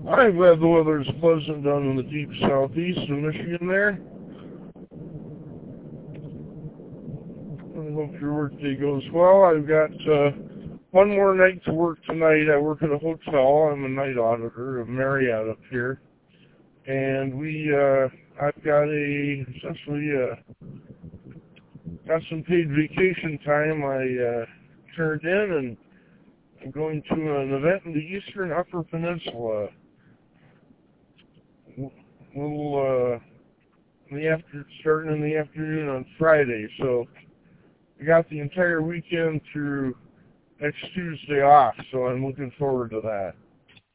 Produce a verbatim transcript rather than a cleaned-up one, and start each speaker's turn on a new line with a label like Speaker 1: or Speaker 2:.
Speaker 1: I'm glad the weather is pleasant down in the deep southeast of Michigan there. I hope your workday goes well. I've got uh, one more night to work tonight. I work at a hotel. I'm a night auditor of Marriott up here. And we, uh, I've got a, essentially, uh, got some paid vacation time I uh, turned in, and I'm going to an event in the eastern Upper Peninsula. Little, uh, in the after, starting in the afternoon on Friday, so I got the entire weekend through next Tuesday off, so I'm looking forward to that.